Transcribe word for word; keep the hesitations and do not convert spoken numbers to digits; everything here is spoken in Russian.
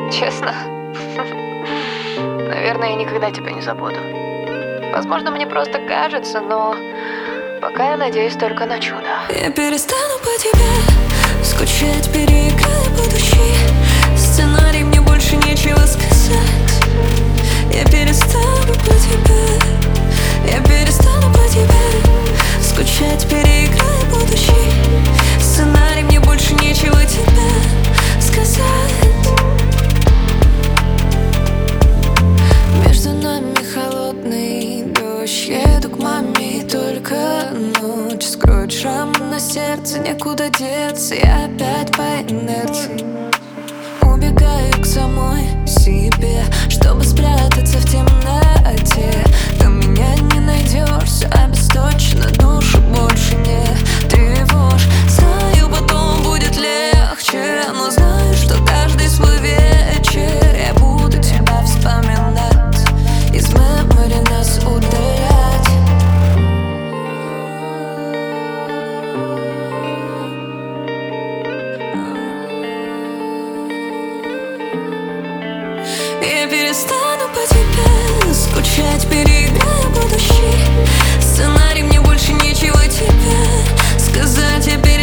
Честно? Наверное, я никогда тебя не забуду. Возможно, мне просто кажется, но пока я надеюсь только на чудо. Я перестану по тебе скучать, переиграю будущий сценарий, мне больше нечего сказать. Я перестану по тебе, я перестану по тебе скучать, переиграю будущий сценарий, мне больше нечего тебе сказать. Между нами холодный дождь, я еду к маме, и только ночь скроет шрам на сердце, некуда деться, я опять по инерции убегаю к самой себе, чтобы спрятаться в темноте. Там меня не найдешь, все обесточено, душу больше не тревожь. Знаю, потом будет легче, но знаю, что каждый свой вечер я буду тебя вспоминать, из мемори нас удалять. Я перестану по тебе скучать, переиграю будущий сценарий, мне больше нечего тебе сказать. Я